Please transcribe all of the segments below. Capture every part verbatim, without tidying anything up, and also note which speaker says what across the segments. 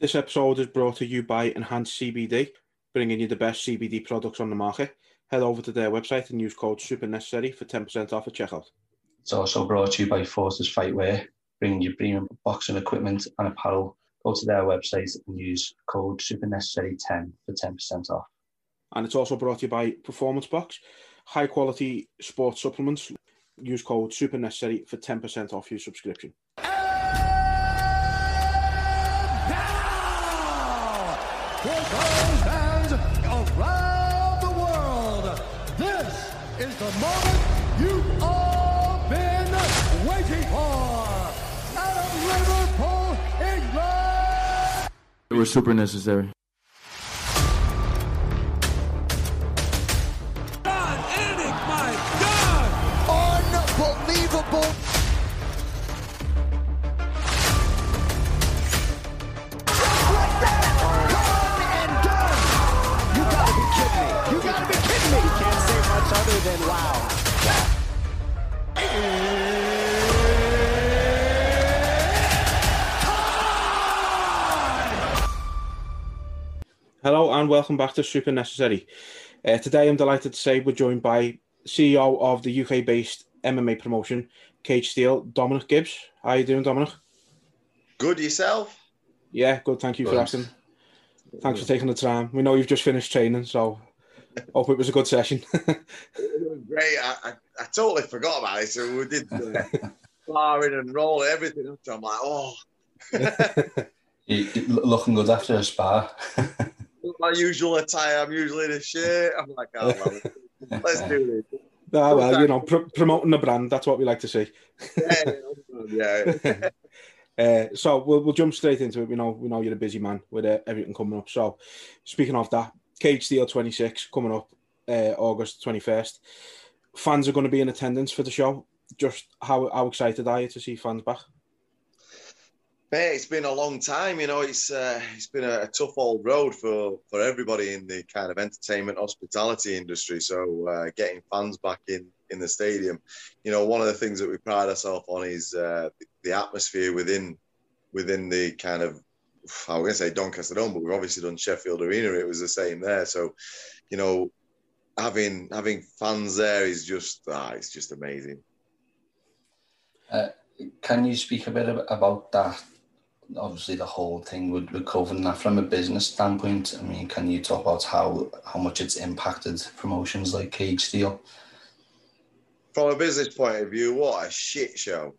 Speaker 1: This episode is brought to you by Enhanced C B D, bringing you the best C B D products on the market. Head over to their website and use code SUPERNECESSARY for ten percent off at checkout.
Speaker 2: It's also brought to you by Forces Fightwear, bringing you premium boxing equipment and apparel. Go to their website and use code SUPERNECESSARY ten for ten percent off.
Speaker 1: And it's also brought to you by Performance Box, high quality sports supplements. Use code SUPERNECESSARY for ten percent off your subscription.
Speaker 3: For those fans around the world, this is the moment you've all been waiting for. Out of Liverpool, England.
Speaker 4: They were super necessary.
Speaker 3: God, Eric, my God! Unbelievable. Other than wow.
Speaker 1: Hello and welcome back to Super Necessary. Uh, today I'm delighted to say we're joined by C E O of the U K-based M M A promotion, Cage Steel, Dominic Gibbs. How are you doing, Dominic?
Speaker 5: Good, yourself?
Speaker 1: Yeah, good. Thank you good. for asking. Thanks for taking the time. We know you've just finished training, so hope it was a good session.
Speaker 5: It was great. I, I, I totally forgot about it. So we did uh, sparring and rolling, everything. So I'm like, oh.
Speaker 2: you, looking good after a spar.
Speaker 5: My usual attire. I'm usually in a shirt. I'm like, oh, well, let's do this.
Speaker 1: Ah, well, you know, pr- promoting the brand. That's what we like to see.
Speaker 5: yeah. yeah.
Speaker 1: uh, so we'll we'll jump straight into it. We know we know you're a busy man with uh, everything coming up. So speaking of that, Cage Steel twenty-six coming up uh, August twenty-first. Fans are going to be in attendance for the show. Just how how excited are you to see fans back?
Speaker 5: Mate, it's been a long time. You know, it's uh, it's been a, a tough old road for, for everybody in the kind of entertainment hospitality industry. So uh, getting fans back in, in the stadium, you know, one of the things that we pride ourselves on is uh, the atmosphere within within the kind of, I was going to say Doncaster Dome, but we've obviously done Sheffield Arena. It was the same there. So, you know, having having fans there is just, ah, it's just amazing.
Speaker 2: Uh, can you speak a bit about that? Obviously, the whole thing with, with COVID and that from a business standpoint. I mean, can you talk about how, how much it's impacted promotions like Cage Steel?
Speaker 5: From a business point of view, what a shit show.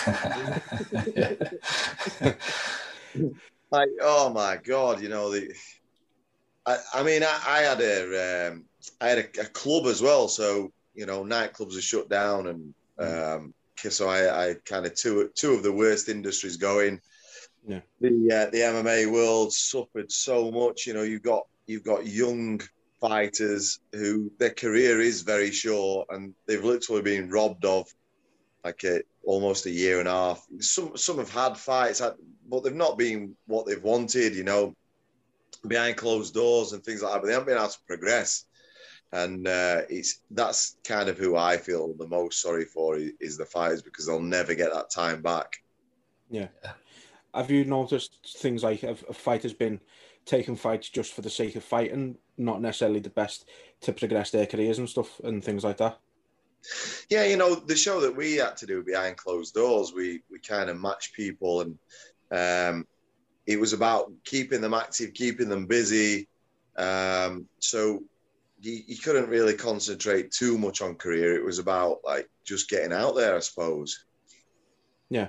Speaker 5: Like, oh my God, you know, the. I, I mean, I, I had a, um, I had a, a club as well, so you know, nightclubs are shut down, and um, so I, I had kind of two, two of the worst industries going.
Speaker 1: Yeah,
Speaker 5: the uh, the M M A world suffered so much. You know, you've got you've got young fighters who their career is very short, and they've literally been robbed of like a, almost a year and a half. Some some have had fights, but they've not been what they've wanted. You know, behind closed doors and things like that. But they haven't been able to progress, and uh, it's that's kind of who I feel the most sorry for is the fighters, because they'll never get that time back.
Speaker 1: Yeah. Have you noticed things like a fighter's been taking fights just for the sake of fighting, not necessarily the best to progress their careers and stuff and things like that?
Speaker 5: Yeah, you know, the show that we had to do behind closed doors, we we kind of matched people, and um, it was about keeping them active, keeping them busy. Um, so you, you couldn't really concentrate too much on career. It was about like just getting out there, I suppose.
Speaker 1: Yeah.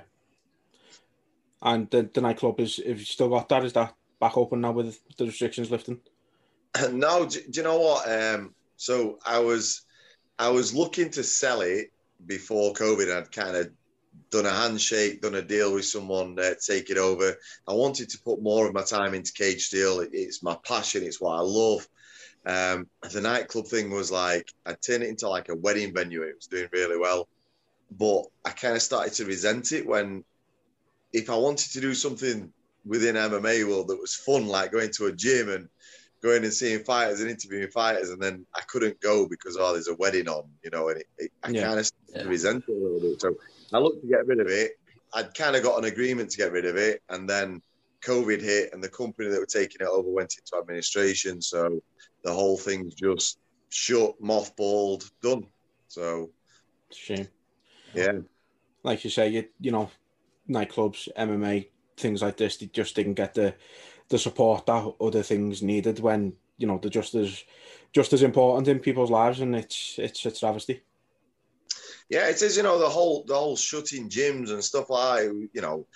Speaker 1: And the, the nightclub is, if you still got that, is that back open now with the restrictions lifting?
Speaker 5: No, do, do you know what? Um, so I was, I was looking to sell it before COVID. I'd kind of done a handshake, done a deal with someone uh, to take it over. I wanted to put more of my time into Cage Steel. It, it's my passion. It's what I love. Um, the nightclub thing was like, I turned it into like a wedding venue. It was doing really well. But I kind of started to resent it when, if I wanted to do something within M M A world that was fun, like going to a gym and going and seeing fighters and interviewing fighters, and then I couldn't go because, oh, there's a wedding on, you know, and it, it, I yeah. kind of started yeah. to resent it a little bit. So I looked to get rid of it. I'd kind of got an agreement to get rid of it. And then COVID hit, and the company that were taking it over went into administration. So the whole thing's just shut, mothballed, done. So
Speaker 1: shame.
Speaker 5: Yeah,
Speaker 1: like you say, you you know, nightclubs, M M A, things like this, they just didn't get the the support that other things needed when, you know, they're just as just as important in people's lives, and it's it's a travesty.
Speaker 5: Yeah, it is. You know, the whole the whole shutting gyms and stuff like that, you know.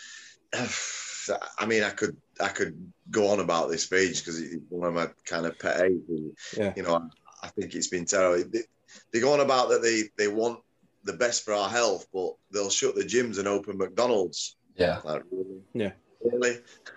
Speaker 5: I mean, I could I could go on about this page because it's one of my kind of pet hates.
Speaker 1: Yeah.
Speaker 5: You know, I, I think it's been terrible. They, they go on about that they, they want the best for our health, but they'll shut the gyms and open McDonald's.
Speaker 2: Yeah.
Speaker 5: Like, really?
Speaker 1: Yeah.
Speaker 5: Really?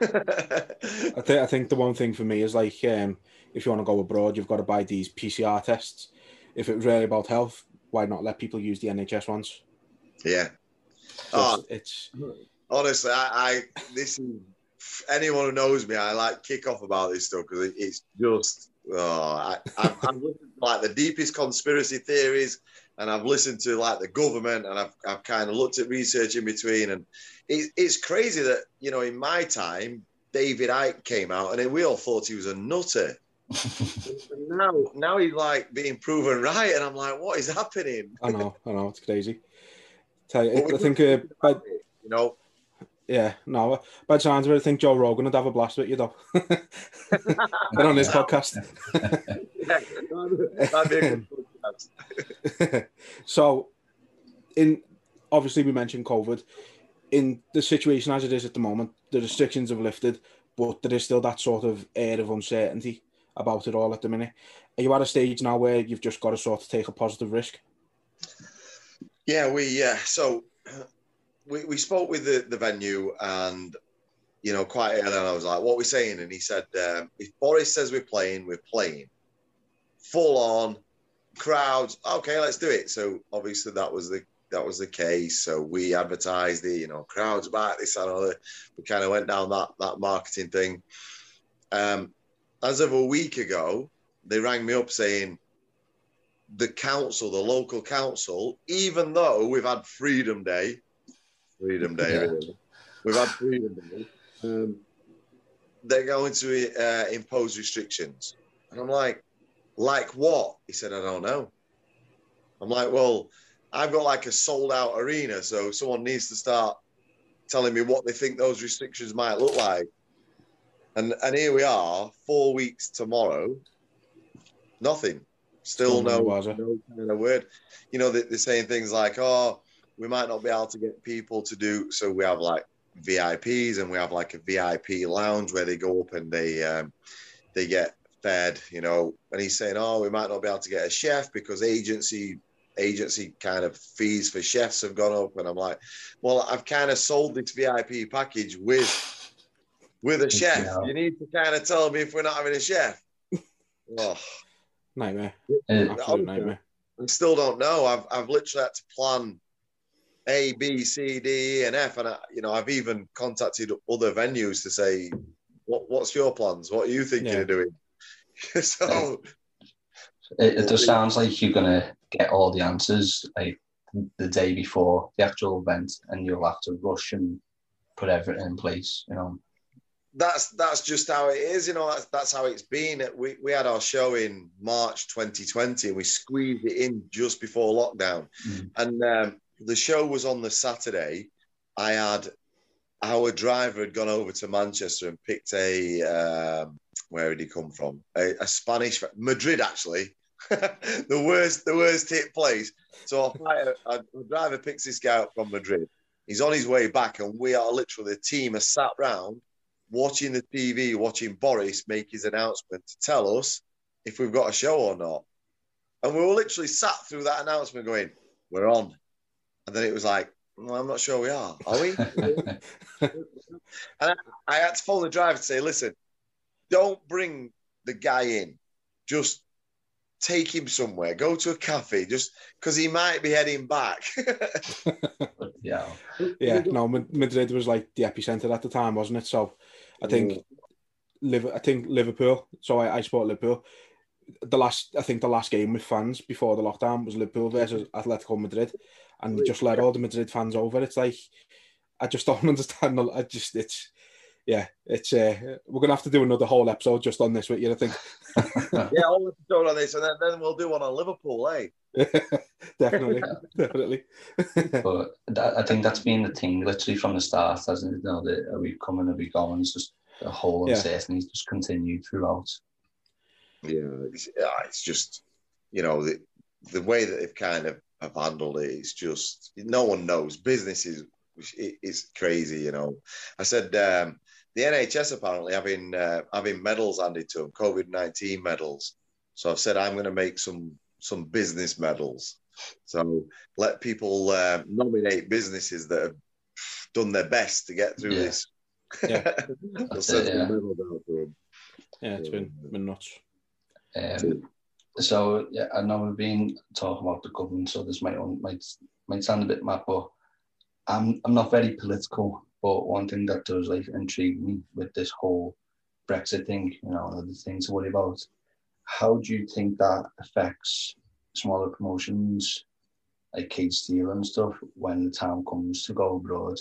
Speaker 1: I think I think the one thing for me is like, um, if you want to go abroad, you've got to buy these P C R tests. If it was really about health, why not let people use the N H S ones?
Speaker 5: Yeah.
Speaker 1: Just,
Speaker 5: oh,
Speaker 1: it's
Speaker 5: honestly, I, I this is anyone who knows me, I like kick off about this stuff because it, it's just oh, I, I've, I've listened to like the deepest conspiracy theories, and I've listened to like the government, and I've I've kind of looked at research in between, and it, it's crazy that, you know, in my time David Icke came out, and then we all thought he was a nutter. now, now he's like being proven right, and I'm like, what is happening?
Speaker 1: I know, I know, it's crazy. Tell you, I think, uh, by,
Speaker 5: you know,
Speaker 1: yeah, no, by the sounds of it, I think Joe Rogan would have a blast with you, though. But on this podcast.
Speaker 5: Yeah, that'd be a good podcast.
Speaker 1: So, in obviously we mentioned COVID. In the situation as it is at the moment, the restrictions have lifted, but there is still that sort of air of uncertainty about it all at the minute. Are you at a stage now where you've just got to sort of take a positive risk?
Speaker 5: Yeah, we yeah. So we we spoke with the, the venue, and, you know, quite early on I was like, what are we saying? And he said, um, if Boris says we're playing, we're playing. Full on, crowds, okay, let's do it. So obviously that was the that was the case. So we advertised the, you know, crowds back, this and other. We kind of went down that that marketing thing. Um, as of a week ago, they rang me up saying the council, the local council, even though we've had Freedom Day, Freedom Day,
Speaker 2: Yeah.
Speaker 5: really, we've had Freedom Day, um, they're going to uh, impose restrictions. And I'm like, like what? He said, I don't know. I'm like, well, I've got like a sold out arena, so someone needs to start telling me what they think those restrictions might look like. And and here we are, four weeks tomorrow, nothing. Still,
Speaker 1: Still
Speaker 5: no,
Speaker 1: no
Speaker 5: no kind of word. You know, they, they're saying things like, oh, we might not be able to get people to do, so we have like V I Ps, and we have like a V I P lounge where they go up and they um, they get fed, you know. And he's saying, oh, we might not be able to get a chef because agency agency kind of fees for chefs have gone up. And I'm like, well, I've kind of sold this V I P package with with a chef.
Speaker 2: Yeah.
Speaker 5: You need to kind of tell me if we're not having a chef. Oh,
Speaker 1: Nightmare.
Speaker 2: Uh,
Speaker 1: Absolute nightmare.
Speaker 5: I still don't know. I've I've literally had to plan A, B, C, D, E, and F, and I, you know, I've even contacted other venues to say, what what's your plans? What are you thinking
Speaker 1: Yeah.
Speaker 5: of doing? So
Speaker 2: It, it just sounds like you're going to get all the answers like the day before the actual event, and you'll have to rush and put everything in place, you know.
Speaker 5: that's that's just how it is, you know. That's that's how it's been. We we had our show in March twenty twenty, and we squeezed it in just before lockdown.
Speaker 2: Mm.
Speaker 5: And um, the show was on the Saturday. I had our driver had gone over to Manchester and picked a um, where did he come from? A, a Spanish Madrid, actually. the worst the worst hit place. So our, fighter, our driver picks this guy up from Madrid. He's on his way back, and we are literally, the team are sat round watching the T V, watching Boris make his announcement to tell us if we've got a show or not. And we were literally sat through that announcement going, we're on. And then it was like, well, I'm not sure we are. Are we? And I, I had to phone the driver to say, listen, don't bring the guy in. Just take him somewhere. Go to a cafe, just because he might be heading back.
Speaker 2: Yeah.
Speaker 1: Yeah, no, Madrid was like the epicenter at the time, wasn't it? So I think, Liv- I think Liverpool. So I, I support Liverpool. The last, I think, the last game with fans before the lockdown was Liverpool versus Atletico Madrid, and we just let all the Madrid fans over. It's like, I just don't understand. I just, it's, yeah, it's uh, we're gonna have to do another whole episode just on this with you, I think.
Speaker 5: Yeah, whole episode on this, and then, then we'll do one on Liverpool, eh?
Speaker 1: definitely, definitely.
Speaker 2: But that, I think that's been the thing literally from the start, hasn't it? You know, the, are we coming, are we going? It's just the whole
Speaker 1: Yeah.
Speaker 2: uncertainty just continued throughout.
Speaker 5: Yeah, it's, yeah, it's just, you know, the the way that they've kind of have handled it, it's just, no one knows. Business is it, it's crazy, you know. I said um, the N H S apparently having uh, having medals handed to them, COVID nineteen medals. So I've said I'm going to make some some business medals. So let people uh, nominate businesses that have done their best to get through
Speaker 2: Yeah.
Speaker 5: this.
Speaker 1: Yeah.
Speaker 5: They'll send
Speaker 2: it,
Speaker 5: some
Speaker 2: yeah.
Speaker 5: medals out to them.
Speaker 1: Yeah, it's been been nuts.
Speaker 2: Um, so yeah, I know we've been talking about the government, so this might might might sound a bit mad, but I'm I'm not very political. But one thing that does like intrigue me with this whole Brexit thing, you know, the things to worry about. How do you think that affects smaller promotions like Kate Steele and stuff when the time comes to go abroad?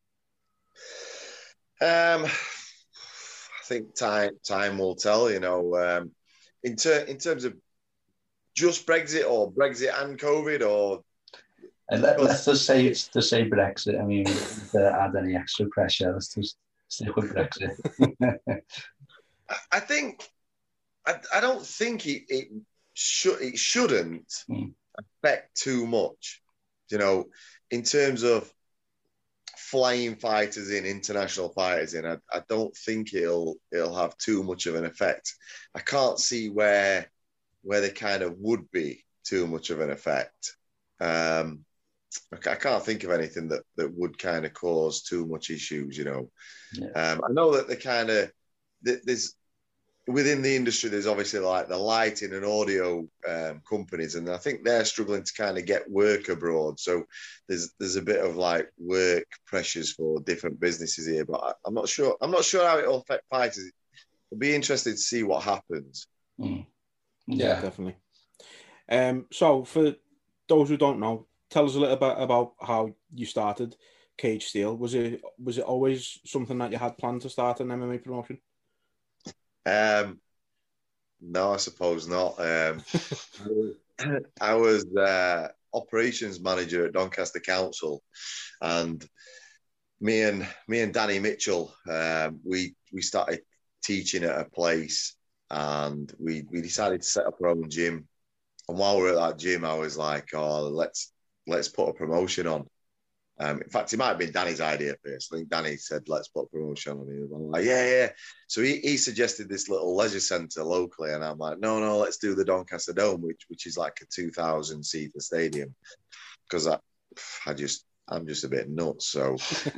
Speaker 5: Um, I think time time will tell. You know, um, in ter- in terms of just Brexit or Brexit and COVID, or
Speaker 2: And let, let's just say it's to say Brexit. I mean, to add any extra pressure, let's just stick with Brexit.
Speaker 5: I, I think I, I don't think it it should it shouldn't
Speaker 2: Mm.
Speaker 5: affect too much. You know, in terms of flying fighters in, international fighters in, I, I don't think it'll it'll have too much of an effect. I can't see where where there kind of would be too much of an effect. Um, I, I can't think of anything that, that would kind of cause too much issues, you know.
Speaker 2: Yeah.
Speaker 5: Um, I know that the kind of, there's, within the industry, there's obviously like the lighting and audio um, companies, and I think they're struggling to kind of get work abroad. So there's there's a bit of like work pressures for different businesses here, but I, I'm not sure. I'm not sure how it will affect fighters. It'll be interesting to see what happens.
Speaker 2: Mm.
Speaker 1: Yeah,
Speaker 2: Yeah.
Speaker 1: definitely. Um, so for those who don't know, tell us a little bit about how you started Cage Steel. Was it was it always something that you had planned to start an M M A promotion?
Speaker 5: Um, no, I suppose not. Um, I was, I was uh, operations manager at Doncaster Council, and me and me and Danny Mitchell, um, we we started teaching at a place, and we we decided to set up our own gym. And while we were at that gym, I was like, "Oh, let's let's put a promotion on." Um, in fact, it might have been Danny's idea first. I think Danny said, "Let's put a promotion on." And he was like, "Yeah, yeah." So he, he suggested this little leisure centre locally, and I'm like, "No, no, let's do the Doncaster Dome, which which is like a two thousand seater stadium," because I, I just I'm just a bit nuts. So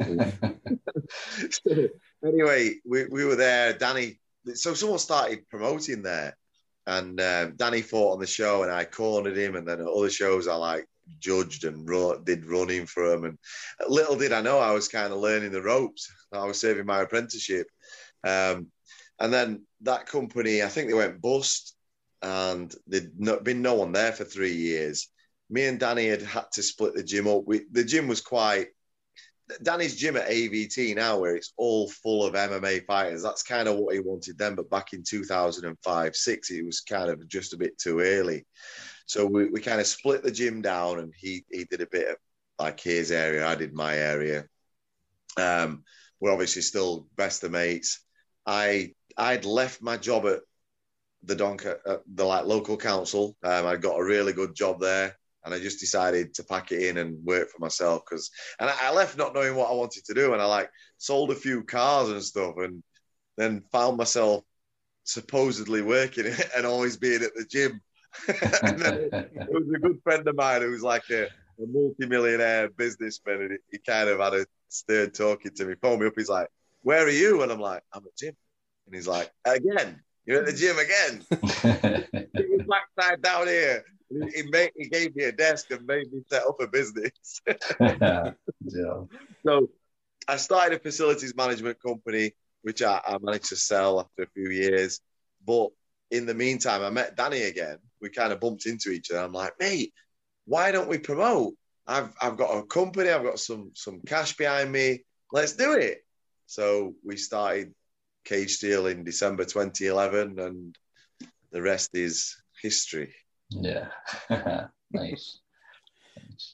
Speaker 5: anyway, we we were there. Danny, so someone started promoting there, and um, Danny fought on the show, and I cornered him, and then at other shows I like judged and run, did running for him, and little did I know I was kind of learning the ropes. I was serving my apprenticeship, um, and then that company, I think they went bust, and there'd not been no one there for three years. Me and Danny had had to split the gym up. We, the gym was quite Danny's gym at A V T now, where it's all full of M M A fighters. That's kind of what he wanted then, but back in two thousand five, six, it was kind of just a bit too early. So we, we kind of split the gym down, and he he did a bit of like his area, I did my area. Um, we're obviously still best of mates. I I'd left my job at the Donca, uh, the like local council. Um, I got a really good job there, and I just decided to pack it in and work for myself. Because and I, I left not knowing what I wanted to do, and I like sold a few cars and stuff, and then found myself supposedly working and always being at the gym. And then it was a good friend of mine who was like a, a multi-millionaire businessman, and he, he kind of had a stern talking to me. Phoned me up, he's like, "Where are you?" And I'm like, "I'm at the gym." And he's like, "Again? You're at the gym again?" He was backside down here. He, he, made, he gave me a desk and made me set up a business.
Speaker 2: Yeah.
Speaker 5: So I started a facilities management company, which I, I managed to sell after a few years. But in the meantime, I met Danny again. We kind of bumped into each other. I'm like, "Mate, why don't we promote? I've I've got a company. I've got some some cash behind me. Let's do it." So we started Cage Steel in December twenty eleven, and the rest is history.
Speaker 2: Yeah, nice. nice.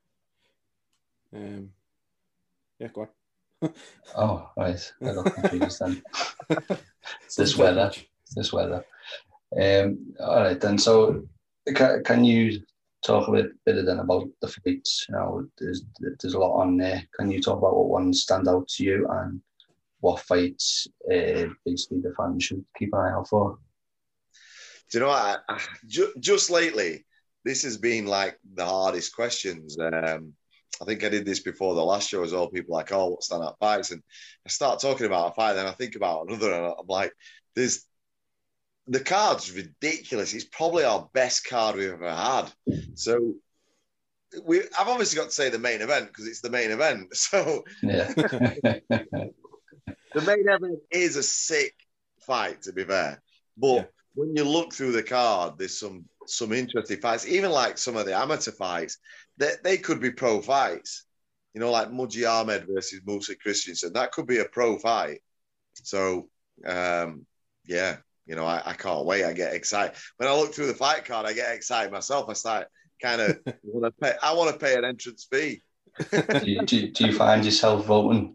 Speaker 1: Um, yeah, go on.
Speaker 2: Oh, right. I got confused then. It's this weather. It's this weather. Um, all right then. So, can, can you talk a bit, bit then about the fights? You know, there's there's a lot on there. Can you talk about what ones stand out to you and what fights uh, basically the fans should keep an eye out for?
Speaker 5: Do you know what? I, I, ju- just lately, this has been like the hardest questions. Um, I think I did this before the last show as well. People are like, oh, what's stand-up fights? And I start talking about a fight, then I think about another, and I'm like, there's the card's ridiculous. It's probably our best card we've ever had. So we, I've obviously got to say the main event because it's the main event. So
Speaker 2: yeah.
Speaker 5: the main event is a sick fight, to be fair. But yeah. when you look through the card, there's some some interesting fights. Even like some of the amateur fights, they, they could be pro fights. You know, like Mudji Ahmed versus Musa Christensen. That could be a pro fight. So, um, yeah, you know, I, I can't wait. I get excited. When I look through the fight card, I get excited myself. I start kind of want to pay. I want to pay an entrance fee.
Speaker 2: do, you, do, do you find yourself voting?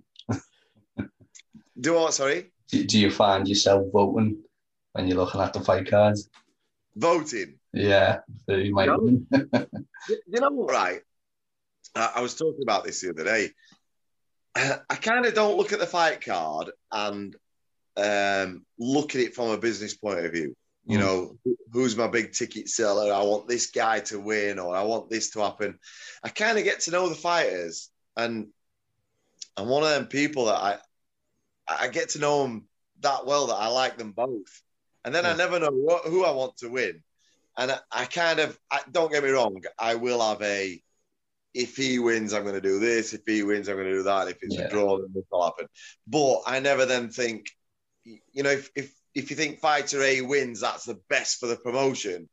Speaker 5: Do what? Sorry.
Speaker 2: Do, do you find yourself voting when you're looking at the fight cards?
Speaker 5: Voting.
Speaker 2: Yeah, so you might.
Speaker 5: You know, you know what? Right. I, I was talking about this the other day. I kind of don't look at the fight card and um, look at it from a business point of view. You mm. know, who's my big ticket seller? I want this guy to win, or I want this to happen. I kind of get to know the fighters, and I'm one of them people that I I get to know them that well that I like them both, and then yeah. I never know what, who I want to win. And I, I kind of I, don't get me wrong, I will have a. If he wins, I'm going to do this. If he wins, I'm going to do that. If it's yeah. a draw, then this will happen. But I never then think, you know, if if if you think fighter A wins, that's the best for the promotion.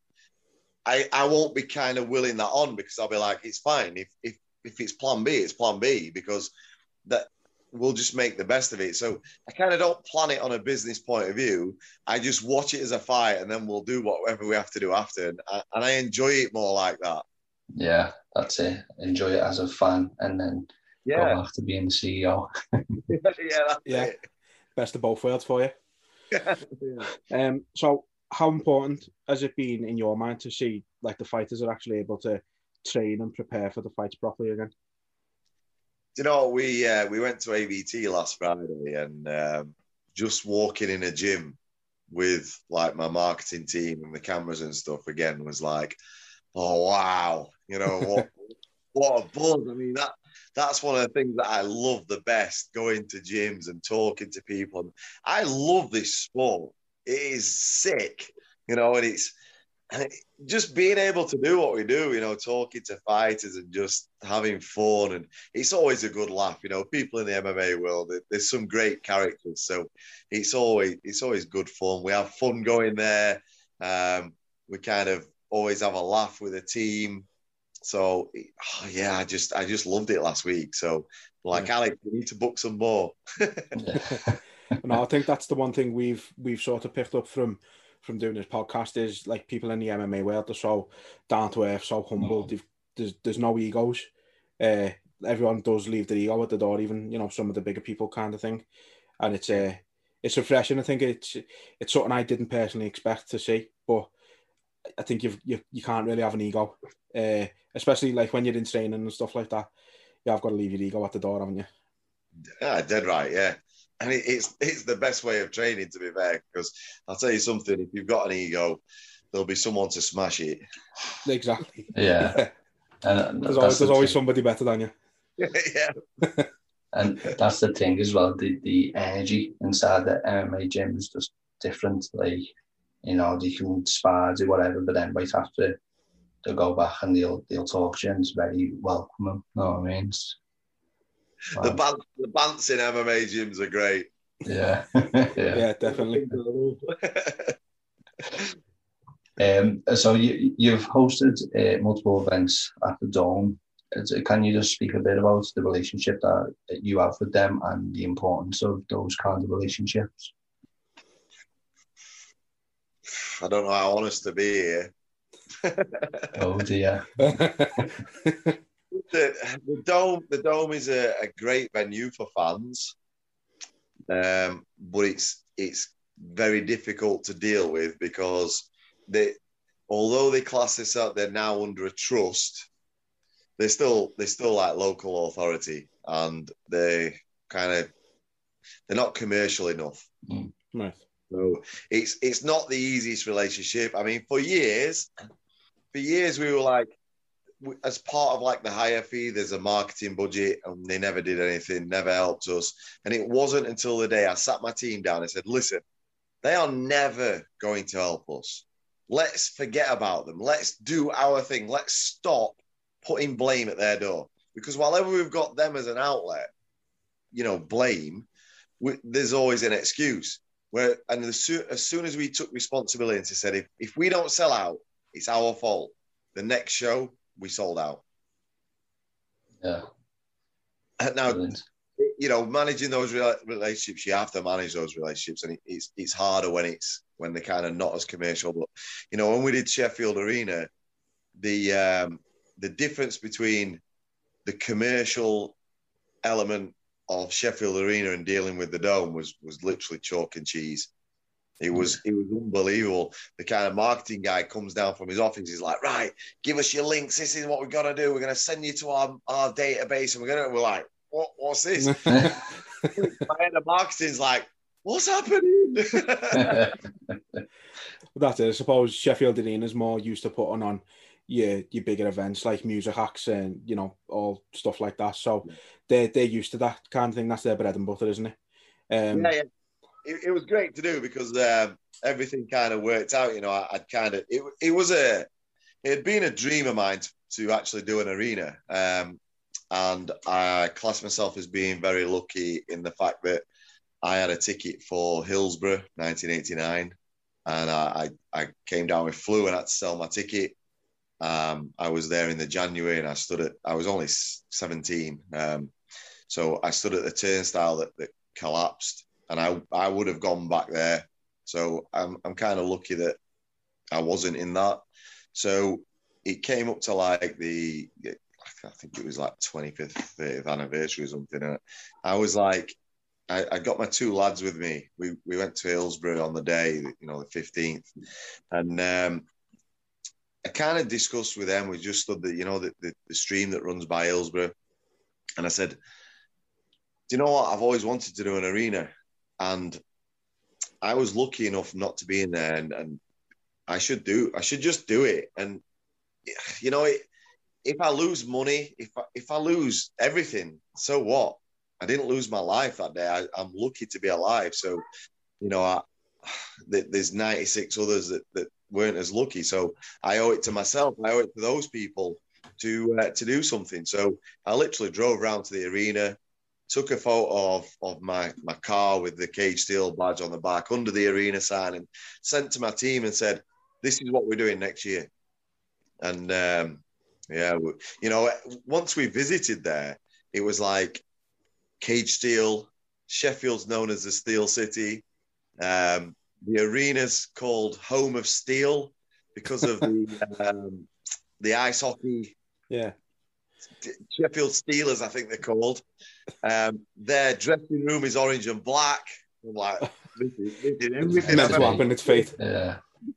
Speaker 5: I I won't be kind of willing that on because I'll be like, it's fine. If if if it's plan B, it's plan B because that we'll just make the best of it. So I kind of don't plan it on a business point of view. I just watch it as a fight, and then we'll do whatever we have to do after. And I, and I enjoy it more like that.
Speaker 2: Yeah, that's it. Enjoy it as a fan, and then
Speaker 5: yeah.
Speaker 2: go after being the C E O.
Speaker 5: yeah, that's
Speaker 1: yeah.
Speaker 5: it.
Speaker 1: Best of both worlds for you.
Speaker 5: yeah.
Speaker 1: Um. So, how important has it been in your mind to see like the fighters are actually able to train and prepare for the fights properly again?
Speaker 5: You know, we uh, we went to A V T last Friday, and um, just walking in a gym with like my marketing team and the cameras and stuff again was like, oh wow, you know what? What a buzz! I mean that that's one of the things that I love the best. Going to gyms and talking to people. I love this sport. It is sick, you know, and it's and it, just being able to do what we do, you know, talking to fighters and just having fun, and it's always a good laugh. You know, people in the M M A world, there's some great characters, so it's always it's always good fun. We have fun going there. Um, we kind of always have a laugh with the team. So oh, yeah, I just I just loved it last week. So like yeah. Alex, we need to book some more.
Speaker 1: No, I think that's the one thing we've we've sort of picked up from from doing this podcast is like people in the M M A world are so down to earth, so humble. Oh. There's there's no egos. Uh, everyone does leave their ego at the door, even you know some of the bigger people kind of thing, and it's uh, it's refreshing. I think it's it's something I didn't personally expect to see, but I think you've, you you can't really have an ego, uh, especially like when you're in training and stuff like that. You have got to leave your ego at the door, haven't you?
Speaker 5: Yeah, dead right. Yeah, and it, it's it's the best way of training, to be fair. Because I'll tell you something: if you've got an ego, there'll be someone to smash it.
Speaker 1: Exactly.
Speaker 2: Yeah. And
Speaker 1: there's always, there's always somebody better than you.
Speaker 5: Yeah.
Speaker 2: And that's the thing as well. The the energy inside the M M A gym is just different. Like, you know, they can spar, do whatever, but then right after they'll go back and they'll they'll talk to you, and it's very welcoming. You know what I mean? It's,
Speaker 5: wow. The bants, the bants in M M A gyms are great.
Speaker 2: Yeah, yeah.
Speaker 1: yeah, definitely.
Speaker 2: um, so you you've hosted uh, multiple events at the Dome. can you just speak a bit about the relationship that, that you have with them and the importance of those kinds of relationships?
Speaker 5: I don't know how honest to be here.
Speaker 2: Oh dear.
Speaker 5: the, the dome, the dome is a, a great venue for fans, um, but it's it's very difficult to deal with because they, although they class this out, they're now under a trust. They're still they're still like local authority, and they kind of they're not commercial enough.
Speaker 2: Mm.
Speaker 1: Nice.
Speaker 5: So it's it's not the easiest relationship. I mean, for years, for years we were like, as part of like the higher fee, there's a marketing budget, and they never did anything, never helped us. And it wasn't until the day I sat my team down and said, listen, they are never going to help us. Let's forget about them. Let's do our thing. Let's stop putting blame at their door. Because whenever we've got them as an outlet, you know, blame, we, there's always an excuse. Where and as soon, as soon as we took responsibility and said, if, if we don't sell out, it's our fault. The next show, we sold out.
Speaker 2: Yeah.
Speaker 5: Now,
Speaker 2: Brilliant.
Speaker 5: you know, managing those relationships, you have to manage those relationships, and it, it's it's harder when it's when they're kind of not as commercial. But you know, when we did Sheffield Arena, the um, the difference between the commercial element of Sheffield Arena and dealing with the Dome was was literally chalk and cheese. It was it was unbelievable. The kind of marketing guy comes down from his office. He's like, right, give us your links. This is what we've got to do. We're going to send you to our, our database, and we're going to. We're like, what? What's this? My head of marketing's like, what's happening?
Speaker 1: That's it. I suppose Sheffield Arena is more used to putting on your your bigger events like music acts and you know all stuff like that. So they they're used to that kind of thing. That's their bread and butter, isn't it? Um,
Speaker 5: yeah, yeah. It, it was great to do because um, everything kind of worked out. You know, I, I'd kind of it. It was a it had been a dream of mine to, to actually do an arena, um, and I class myself as being very lucky in the fact that I had a ticket for Hillsborough nineteen eighty-nine, and I I, I came down with flu and had to sell my ticket. Um, I was there in the January, and I stood at. I was only seventeen, um, so I stood at the turnstile that, that collapsed. And I, I would have gone back there. So I'm I'm kind of lucky that I wasn't in that. So it came up to like the, I think it was like twenty-fifth, thirtieth anniversary or something. And I was like, I, I got my two lads with me. We we went to Hillsborough on the day, you know, the fifteenth. And um, I kind of discussed with them, we just stood the, you know, the, the, the stream that runs by Hillsborough. And I said, do you know what? I've always wanted to do an arena. And I was lucky enough not to be in there, and, and I should do. I should just do it. And you know, it, if I lose money, if I, if I lose everything, so what? I didn't lose my life that day. I, I'm lucky to be alive. So, you know, I, there's ninety-six others that, that weren't as lucky. So I owe it to myself. I owe it to those people to uh, to do something. So I literally drove around to the arena. Took a photo of, of my, my car with the Cage Steel badge on the back under the arena sign and sent to my team and said, this is what we're doing next year. And, um, yeah, you know, once we visited there, it was like Cage Steel, Sheffield's known as the Steel City. Um, the arena's called Home of Steel because of the, um, the ice hockey.
Speaker 1: Yeah.
Speaker 5: Sheffield Steelers, I think they're called. Um, their dressing room is orange and black. I'm like, this is, this is everything.
Speaker 1: Meant to happen, it's fate.
Speaker 2: Yeah.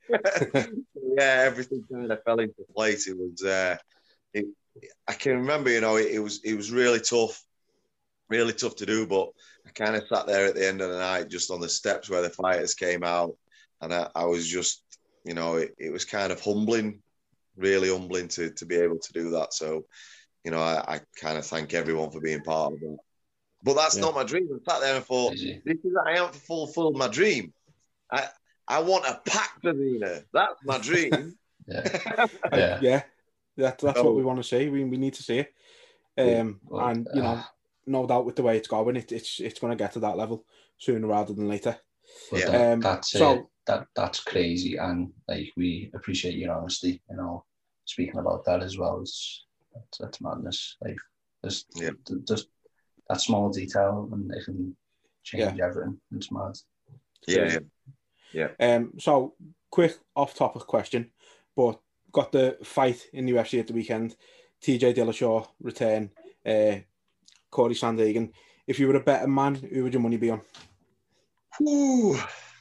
Speaker 5: Yeah, everything kind of fell into place. It was, uh, it, I can remember, you know, it, it was it was really tough, really tough to do. But I kind of sat there at the end of the night, just on the steps where the fighters came out, and I, I was just, you know, it, it was kind of humbling, really humbling to to be able to do that. So. You know, I, I kind of thank everyone for being part of that. But that's yeah. not my dream. I sat there and thought, this is I haven't fulfilled my dream. I I want a packed arena. That's my dream.
Speaker 2: yeah, yeah,
Speaker 1: yeah. That, that's so, what we want to see. We we need to see it. Um,
Speaker 2: well,
Speaker 1: and you know,
Speaker 2: uh,
Speaker 1: no doubt with the way it's going, it, it's it's going to get to that level sooner rather than later.
Speaker 2: Yeah,
Speaker 1: that, um,
Speaker 2: that's
Speaker 1: so
Speaker 2: uh, that that's crazy, and like we appreciate your honesty. You know, speaking about that as well. It's That's, that's madness. Like, just,
Speaker 5: yeah.
Speaker 2: just that small detail, and it can change
Speaker 1: yeah.
Speaker 2: everything. It's mad.
Speaker 5: Yeah, yeah,
Speaker 1: yeah. Um. So, quick off-topic question, but got the fight in the U F C at the weekend. T J Dillashaw return. Uh, Corey Sandhagen. If you were a better man, who would your money be on?
Speaker 5: Ooh.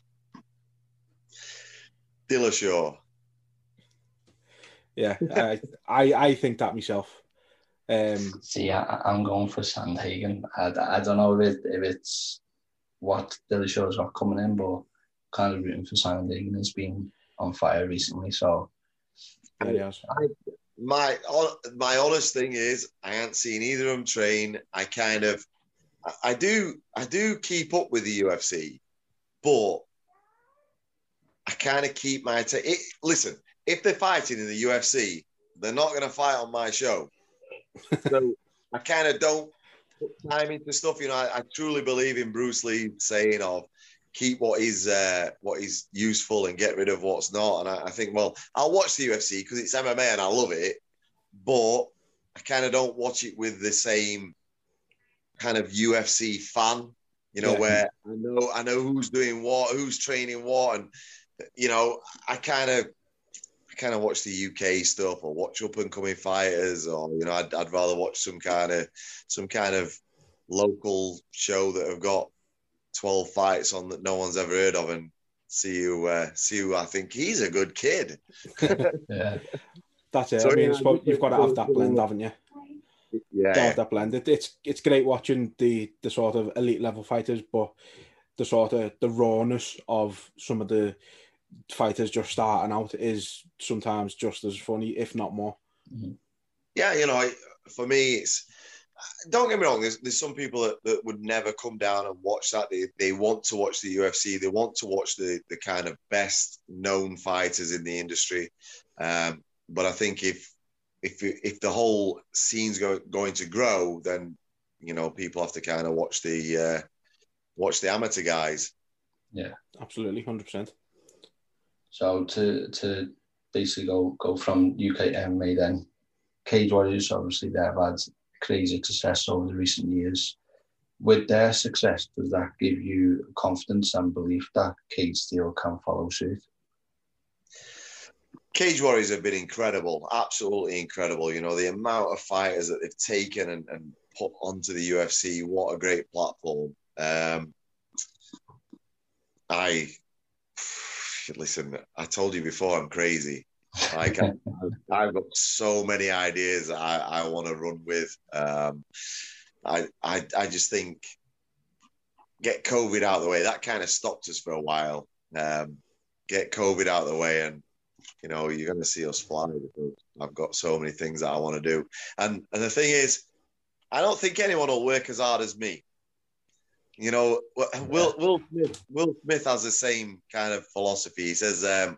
Speaker 5: Dillashaw.
Speaker 1: Yeah, I, I I think that myself. Um,
Speaker 2: See, I, I'm going for Sandhagen. I, I don't know if, it, if it's what Dillashaw's got coming in, but kind of rooting for Sandhagen. Has been on fire recently, so.
Speaker 1: yeah,
Speaker 5: I, my my honest thing is, I haven't seen either of them train. I kind of, I do I do keep up with the U F C, but I kind of keep my t- it, listen. If they're fighting in the U F C, they're not going to fight on my show. So I kind of don't put time into stuff. You know, I, I truly believe in Bruce Lee saying of keep what is uh, what is useful and get rid of what's not. And I, I think, well, I'll watch the U F C because it's M M A and I love it, but I kind of don't watch it with the same kind of U F C fan. You know, yeah. where I know I know who's doing what, who's training what, and you know, I kind of. I kind of watch the U K stuff or watch up and coming fighters, or you know, I'd, I'd rather watch some kind of some kind of local show that have got twelve fights on that no one's ever heard of, and see who uh, see who I think he's a good kid.
Speaker 1: yeah, that's it.
Speaker 5: So,
Speaker 1: I mean,
Speaker 5: yeah,
Speaker 1: you've got to have that blend, haven't you?
Speaker 5: Yeah,
Speaker 1: yeah.
Speaker 5: yeah.
Speaker 1: that blend. It, it's it's great watching the the sort of elite level fighters, but the sort of the rawness of some of the fighters just starting out is sometimes just as funny, if not more.
Speaker 5: Yeah, you know, I, for me, it's don't get me wrong. There's, there's some people that, that would never come down and watch that. They they want to watch the U F C. They want to watch the the kind of best known fighters in the industry. Um, but I think if if if the whole scene's go, going to grow, then you know people have to kind of watch the uh, watch the amateur guys.
Speaker 2: Yeah,
Speaker 1: absolutely, one hundred percent.
Speaker 2: So to to basically go go from U K M M A then, Cage Warriors, obviously they've had crazy success over the recent years. With their success, does that give you confidence and belief that Cage Steel can follow suit?
Speaker 5: Cage Warriors have been incredible, absolutely incredible. You know, the amount of fighters that they've taken and, and put onto the U F C, what a great platform. Um, I... Listen, I told you before, I'm crazy. Like I, I've got so many ideas that I, I want to run with. Um, I, I, I just think get COVID out of the way. That kind of stopped us for a while. Um, get COVID out of the way, and you know you're going to see us fly because I've got so many things that I want to do. And and the thing is, I don't think anyone will work as hard as me. You know, Will Will Smith, Will Smith has the same kind of philosophy. He says, um,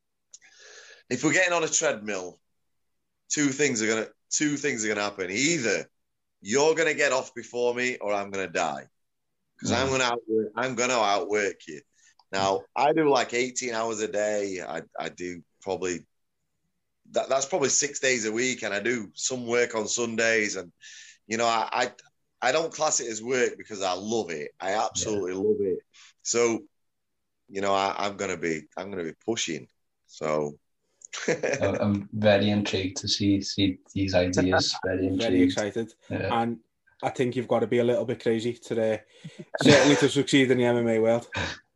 Speaker 5: if we're getting on a treadmill, two things are gonna two things are gonna happen. Either you're gonna get off before me, or I'm gonna die, because mm. I'm gonna outwork, I'm gonna outwork you. Now, I do like eighteen hours a day. I I do probably that, that's probably six days a week, and I do some work on Sundays, and you know, I. I I don't class it as work because I love it. I absolutely yeah. love it. So, you know, I, I'm gonna be, I'm gonna be pushing. So,
Speaker 2: I'm very intrigued to see see these ideas. Very intrigued.
Speaker 1: Very excited,
Speaker 2: yeah.
Speaker 1: And I think you've got to be a little bit crazy to uh, certainly to succeed in the M M A world.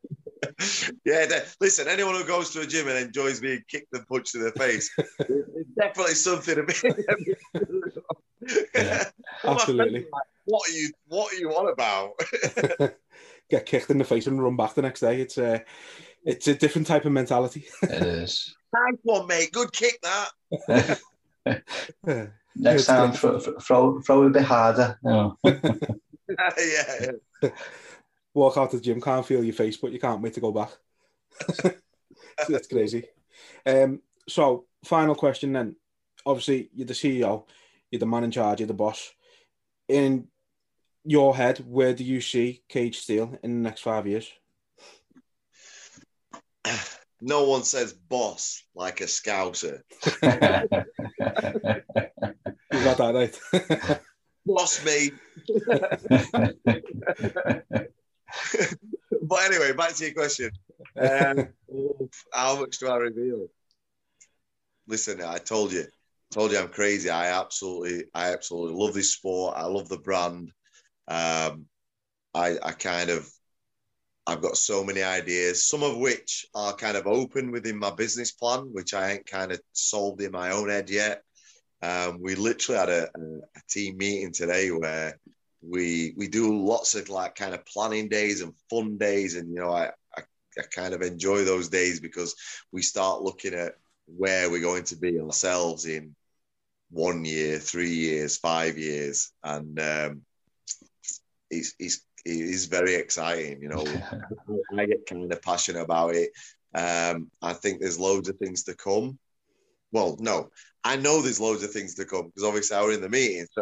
Speaker 5: Yeah, listen. Anyone who goes to a gym and enjoys being kicked and punched in the face, it's definitely something to be.
Speaker 1: Yeah, absolutely.
Speaker 5: What are you? What are you on about?
Speaker 1: Get kicked in the face and run back the next day. It's a, it's a different type of mentality.
Speaker 2: It is.
Speaker 5: Nice one, mate. Good kick, that.
Speaker 2: Yeah. Next time, throw, throw, throw a bit harder. You know.
Speaker 5: Yeah.
Speaker 1: Walk out to the gym, can't feel your face, but you can't wait to go back. That's crazy. Um. So, final question then. Obviously, you're the C E O, you're the man in charge, you're the boss. In your head, where do you see Cage Steel in the next five years?
Speaker 5: No one says boss like a Scouser.
Speaker 1: You've got that right.
Speaker 5: Lost me. But anyway, back to your question. Um, how much do I reveal? Listen, I told you, told you I'm crazy. I absolutely, I absolutely love this sport. I love the brand. Um, I, I kind of, I've got so many ideas, some of which are kind of open within my business plan, which I ain't kind of solved in my own head yet. Um, we literally had a, a, a team meeting today where we we do lots of like kind of planning days and fun days, and you know I, I I kind of enjoy those days because we start looking at where we're going to be ourselves in one year, three years, five years, and um, it's it's it is very exciting. You know, I get kind of passionate about it. Um, I think there's loads of things to come. Well, no, I know there's loads of things to come because obviously I was in the meeting. So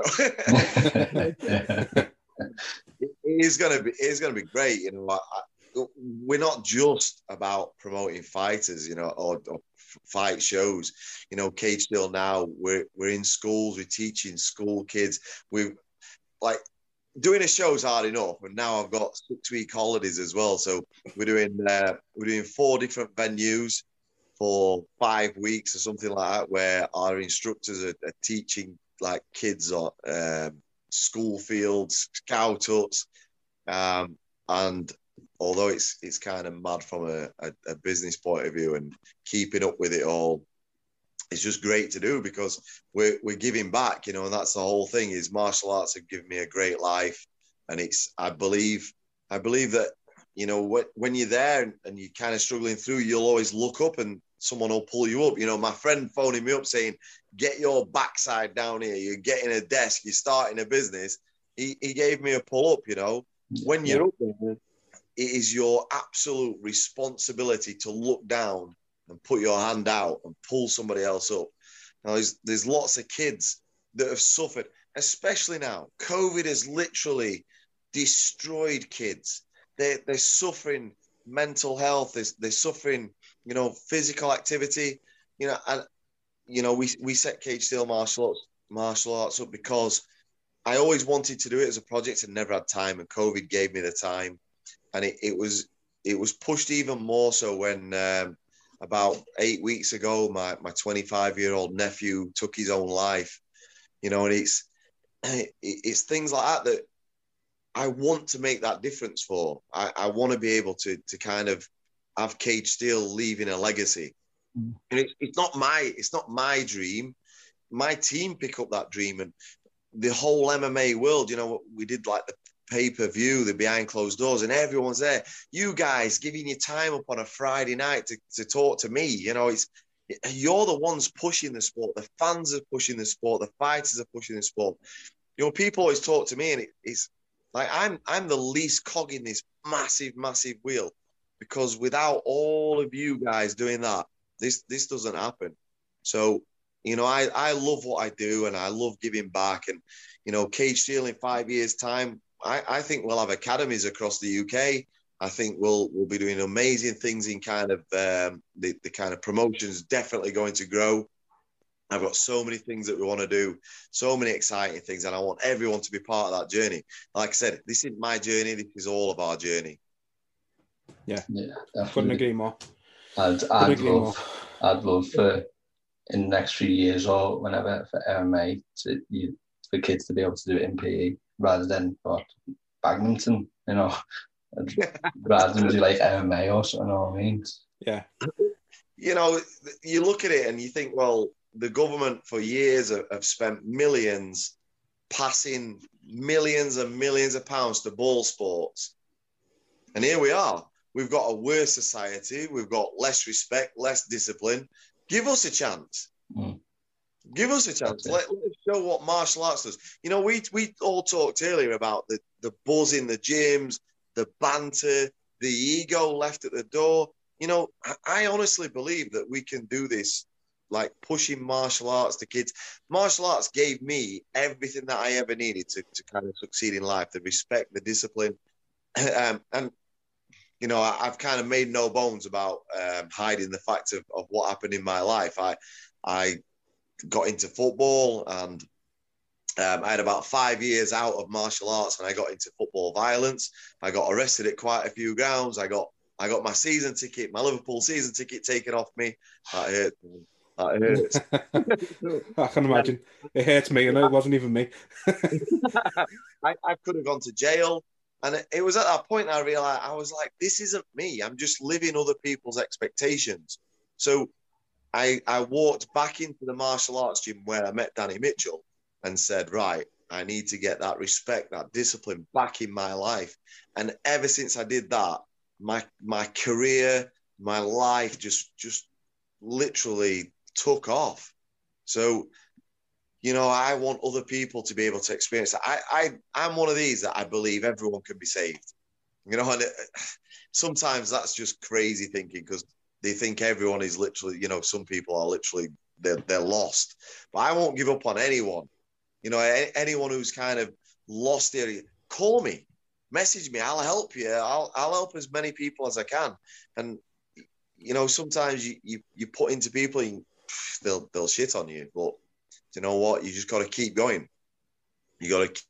Speaker 5: it is gonna be it's gonna be great. You know, I, I, we're not just about promoting fighters, you know, or, or fight shows. You know, Cage Still now we're we're in schools, we're teaching school kids. We've like doing a show is hard enough, and now I've got six week holidays as well. So we're doing uh, we're doing four different venues for five weeks or something like that, where our instructors are, are teaching like kids on um, school fields, scout huts, um, and although it's it's kind of mad from a, a, a business point of view and keeping up with it all, it's just great to do because we're we're giving back, you know, and that's the whole thing. Is martial arts have given me a great life, and it's I believe I believe that, you know, when when you're there and, and you're kind of struggling through, you'll always look up and someone will pull you up. You know, my friend phoning me up saying, "Get your backside down here. You're getting a desk. You're starting a business." He he gave me a pull up. You know, when you're yeah. up there, it is your absolute responsibility to look down and put your hand out and pull somebody else up. Now, there's, there's lots of kids that have suffered, especially now. COVID has literally destroyed kids. They're, they're suffering mental health. They're, they're suffering, you know, physical activity. You know, and, you know, we, we set Cage Still Martial Arts, martial arts up because I always wanted to do it as a project and never had time, and COVID gave me the time. And it, it was it was pushed even more so when um, about eight weeks ago, my my twenty-five-year-old nephew took his own life. You know, and it's it, it's things like that that I want to make that difference for. I, I want to be able to to kind of have Cage Still leaving a legacy. Mm. And it, it's not my it's not my dream. My team pick up that dream, and the whole M M A world. You know, we did like the pay-per-view, the behind closed doors, and everyone's there. You guys giving your time up on a Friday night to, to talk to me. You know, it's you're the ones pushing the sport. The fans are pushing the sport. The fighters are pushing the sport. You know, people always talk to me, and it, it's like I'm I'm the least cog in this massive, massive wheel, because without all of you guys doing that, this this doesn't happen. So, you know, I I love what I do, and I love giving back. And you know, Cage Still in five years' time, I, I think we'll have academies across the U K. I think we'll we'll be doing amazing things in kind of um, the, the kind of promotions definitely going to grow. I've got so many things that we want to do, so many exciting things, and I want everyone to be part of that journey. Like I said, this isn't my journey. This is all of our journey.
Speaker 1: Yeah,
Speaker 2: yeah, definitely.
Speaker 1: Couldn't agree more.
Speaker 2: I'd, I'd agree love, more. I'd love for in the next few years or whenever for M M A to you, for kids to be able to do it in P E. Rather than what, badminton, you know, rather than do like M M A or something, you know what I mean?
Speaker 1: Yeah.
Speaker 5: You know, you look at it and you think, well, the government for years have, have spent millions passing millions and millions of pounds to ball sports. And here we are. We've got a worse society. We've got less respect, less discipline. Give us a chance. Mm. Give us a chance. Let, let us show what martial arts does. You know, we we all talked earlier about the, the buzz in the gyms, the banter, the ego left at the door. You know, I, I honestly believe that we can do this, like pushing martial arts to kids. Martial arts gave me everything that I ever needed to, to kind of succeed in life, the respect, the discipline. um, and, you know, I, I've kind of made no bones about um, hiding the fact of, of what happened in my life. I, I, got into football, and Um, I had about five years out of martial arts, and I got into football violence. I got arrested at quite a few grounds. I got I got my season ticket, my Liverpool season ticket taken off me. That hurts. That hurts.
Speaker 1: I can imagine. It hurts me, and it wasn't even me.
Speaker 5: I, I could have gone to jail. And it, it was at that point I realized, I was like, this isn't me. I'm just living other people's expectations. So I, I walked back into the martial arts gym where I met Danny Mitchell and said, right, I need to get that respect, that discipline back in my life. And ever since I did that, my my career, my life just just literally took off. So, you know, I want other people to be able to experience that. I, I, I'm one of these that I believe everyone can be saved. You know, and it, sometimes that's just crazy thinking because they think everyone is literally, you know, some people are literally, they're, they're lost. But I won't give up on anyone. You know, anyone who's kind of lost there, call me, message me. I'll help you. I'll I'll help as many people as I can. And you know, sometimes you you, you put into people, and they'll they'll shit on you. But you know what? You just got to keep going. You got to. Keep...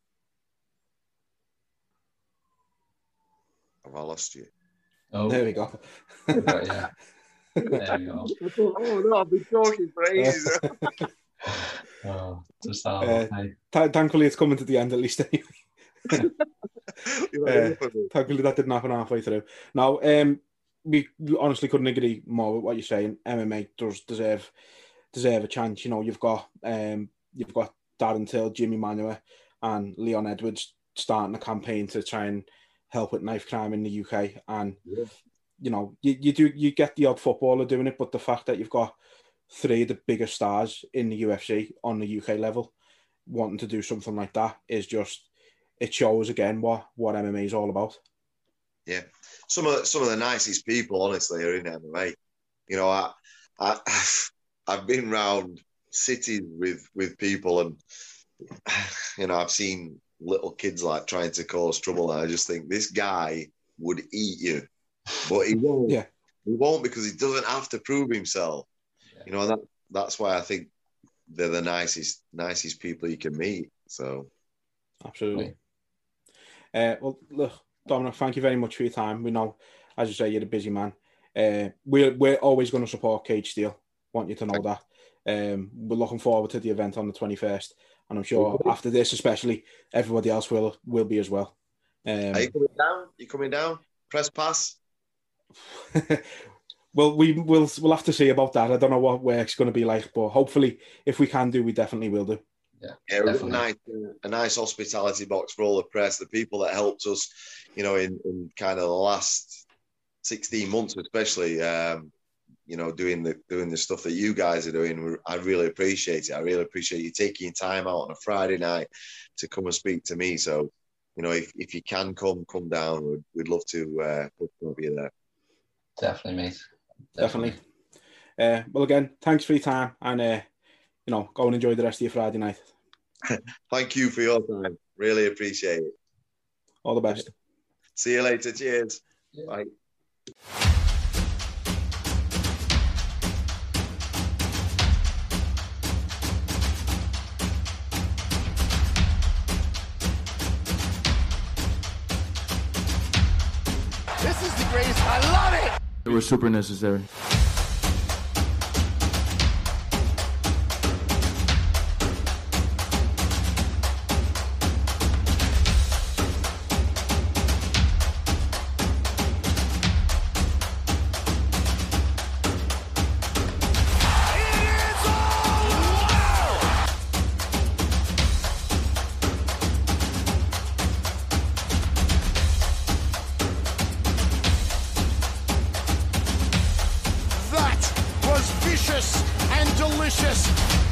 Speaker 5: Have I lost you?
Speaker 1: Oh, there we go.
Speaker 2: Yeah. There we go.
Speaker 5: Oh no, I've been talking for ages.
Speaker 2: Oh, just that.
Speaker 1: Uh,
Speaker 2: okay.
Speaker 1: th- thankfully, it's coming to the end at least anyway. uh, thankfully, that didn't happen halfway through. Now, um, we, we honestly couldn't agree more with what you're saying. M M A does deserve deserve a chance. You know, you've got um, you've got Darren Till, Jimmy Manuwa, and Leon Edwards starting a campaign to try and help with knife crime in the U K. And yeah. you know, you, you do you get the odd footballer doing it, but the fact that you've got three of the biggest stars in the U F C on the U K level wanting to do something like that is just, it shows again what, what M M A is all about.
Speaker 5: Yeah. Some of some of the nicest people, honestly, are in M M A. You know, I, I, I've been around cities with, with people and, you know, I've seen little kids like trying to cause trouble and I just think this guy would eat you. But he won't.
Speaker 1: Yeah.
Speaker 5: He won't because he doesn't have to prove himself. You know, that that's why I think they're the nicest nicest people you can meet. So,
Speaker 1: absolutely. Uh, well, look, Dominic, thank you very much for your time. We know, as you say, you're a busy man. Uh, we're we're always going to support Cage Steel. Want you to know that. Um, we're looking forward to the event on the twenty-first, and I'm sure after this, especially, everybody else will will be as well. Um,
Speaker 5: Are you coming down? Are you coming down? Press pass.
Speaker 1: Well, we will we'll have to see about that. I don't know what work's going to be like, but hopefully, if we can do, we definitely will do.
Speaker 2: Yeah,
Speaker 5: yeah, a nice, a nice hospitality box for all the press, the people that helped us, you know, in, in kind of the last sixteen months, especially, um, you know, doing the doing the stuff that you guys are doing. I really appreciate it. I really appreciate you taking time out on a Friday night to come and speak to me. So, you know, if, if you can come, come down. We'd, we'd love to uh, have you there.
Speaker 2: Definitely, mate.
Speaker 1: Definitely. Definitely. Uh, well, again, thanks for your time, and uh, you know, go and enjoy the rest of your Friday night.
Speaker 5: Thank you for your time. Really appreciate it.
Speaker 1: All the best.
Speaker 5: See you later. Cheers. Yeah. Bye.
Speaker 3: This is the greatest. I love it.
Speaker 4: It was super necessary.
Speaker 3: Vicious and delicious.